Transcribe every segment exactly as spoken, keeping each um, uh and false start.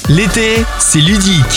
L'été, c'est ludique.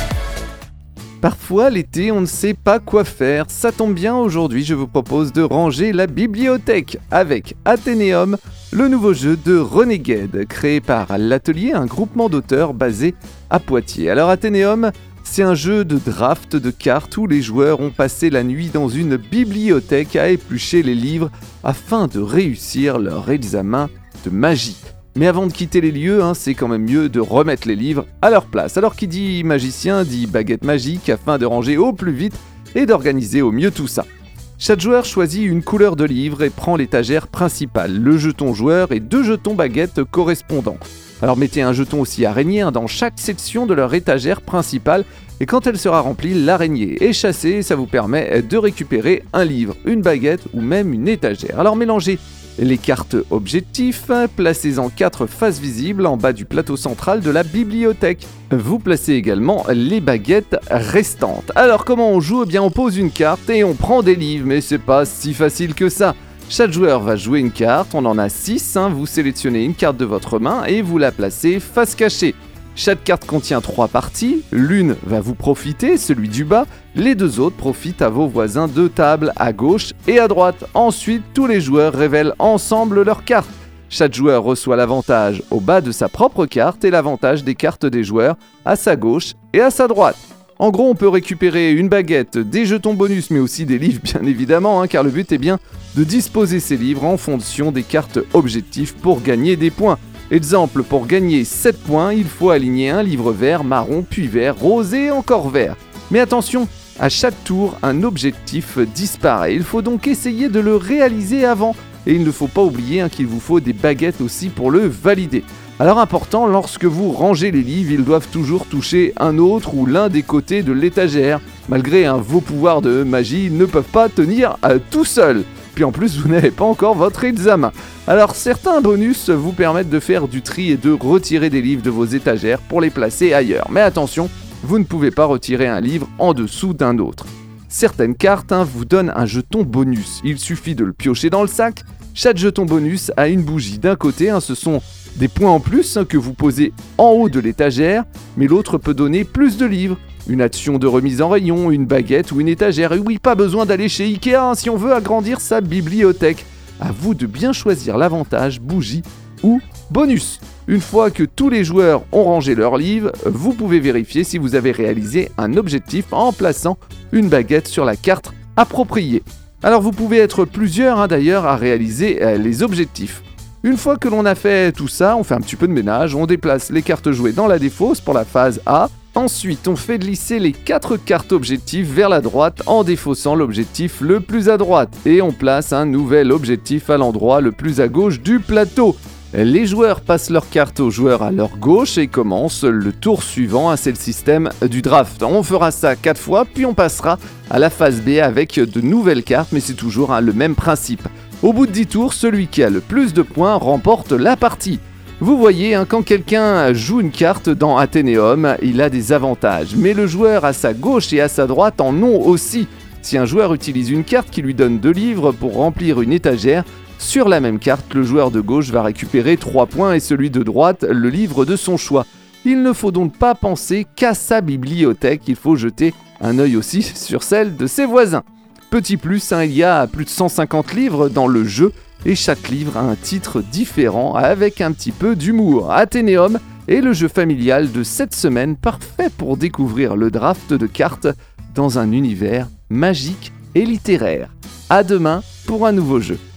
Parfois, l'été, on ne sait pas quoi faire. Ça tombe bien, aujourd'hui, je vous propose de ranger la bibliothèque avec Athénéum, le nouveau jeu de Renegade, créé par l'Atelier, un groupement d'auteurs basé à Poitiers. Alors Athénéum, c'est un jeu de draft de cartes où les joueurs ont passé la nuit dans une bibliothèque à éplucher les livres afin de réussir leur examen de magie. Mais avant de quitter les lieux, hein, c'est quand même mieux de remettre les livres à leur place. Alors qui dit magicien dit baguette magique afin de ranger au plus vite et d'organiser au mieux tout ça. Chaque joueur choisit une couleur de livre et prend l'étagère principale, le jeton joueur et deux jetons baguette correspondants. Alors mettez un jeton aussi araignée hein, dans chaque section de leur étagère principale et quand elle sera remplie, l'araignée est chassée et ça vous permet de récupérer un livre, une baguette ou même une étagère. Alors mélangez les cartes objectifs, placez-en quatre faces visibles en bas du plateau central de la bibliothèque. Vous placez également les baguettes restantes. Alors comment on joue ? Eh bien on pose une carte et on prend des livres, mais c'est pas si facile que ça. Chaque joueur va jouer une carte, on en a six, hein. Vous sélectionnez une carte de votre main et vous la placez face cachée. Chaque carte contient trois parties, l'une va vous profiter, celui du bas, les deux autres profitent à vos voisins de table à gauche et à droite. Ensuite, tous les joueurs révèlent ensemble leurs cartes. Chaque joueur reçoit l'avantage au bas de sa propre carte et l'avantage des cartes des joueurs à sa gauche et à sa droite. En gros, on peut récupérer une baguette, des jetons bonus, mais aussi des livres bien évidemment, hein, car le but est bien de disposer ces livres en fonction des cartes objectifs pour gagner des points. Exemple, pour gagner sept points, il faut aligner un livre vert, marron, puis vert, rose et encore vert. Mais attention, à chaque tour, un objectif disparaît. Il faut donc essayer de le réaliser avant. Et il ne faut pas oublier hein, qu'il vous faut des baguettes aussi pour le valider. Alors important, lorsque vous rangez les livres, ils doivent toujours toucher un autre ou l'un des côtés de l'étagère. Malgré hein, vos pouvoirs de magie, ils ne peuvent pas tenir euh, tout seuls. Puis en plus, vous n'avez pas encore votre examen. Alors certains bonus vous permettent de faire du tri et de retirer des livres de vos étagères pour les placer ailleurs. Mais attention, vous ne pouvez pas retirer un livre en dessous d'un autre. Certaines cartes hein, vous donnent un jeton bonus. Il suffit de le piocher dans le sac. Chaque jeton bonus a une bougie. D'un côté, hein, ce sont des points en plus hein, que vous posez en haut de l'étagère, mais l'autre peut donner plus de livres. Une action de remise en rayon, une baguette ou une étagère. Et oui, pas besoin d'aller chez Ikea hein, si on veut agrandir sa bibliothèque. À vous de bien choisir l'avantage, bougie ou bonus. Une fois que tous les joueurs ont rangé leurs livres, vous pouvez vérifier si vous avez réalisé un objectif en plaçant une baguette sur la carte appropriée. Alors vous pouvez être plusieurs hein, d'ailleurs à réaliser euh, les objectifs. Une fois que l'on a fait tout ça, on fait un petit peu de ménage, on déplace les cartes jouées dans la défausse pour la phase A. Ensuite, on fait glisser les quatre cartes objectifs vers la droite en défaussant l'objectif le plus à droite. Et on place un nouvel objectif à l'endroit le plus à gauche du plateau. Les joueurs passent leurs cartes aux joueurs à leur gauche et commencent le tour suivant. C'est le système du draft. On fera ça quatre fois, puis on passera à la phase B avec de nouvelles cartes, mais c'est toujours hein, le même principe. Au bout de dix tours, celui qui a le plus de points remporte la partie. Vous voyez, hein, quand quelqu'un joue une carte dans Athénéum, il a des avantages, mais le joueur à sa gauche et à sa droite en ont aussi. Si un joueur utilise une carte qui lui donne deux livres pour remplir une étagère, sur la même carte, le joueur de gauche va récupérer trois points et celui de droite, le livre de son choix. Il ne faut donc pas penser qu'à sa bibliothèque, il faut jeter un œil aussi sur celle de ses voisins. Petit plus, hein, il y a plus de cent cinquante livres dans le jeu et chaque livre a un titre différent avec un petit peu d'humour. Athénéum est le jeu familial de cette semaine parfait pour découvrir le draft de cartes dans un univers magique et littéraire. À demain pour un nouveau jeu.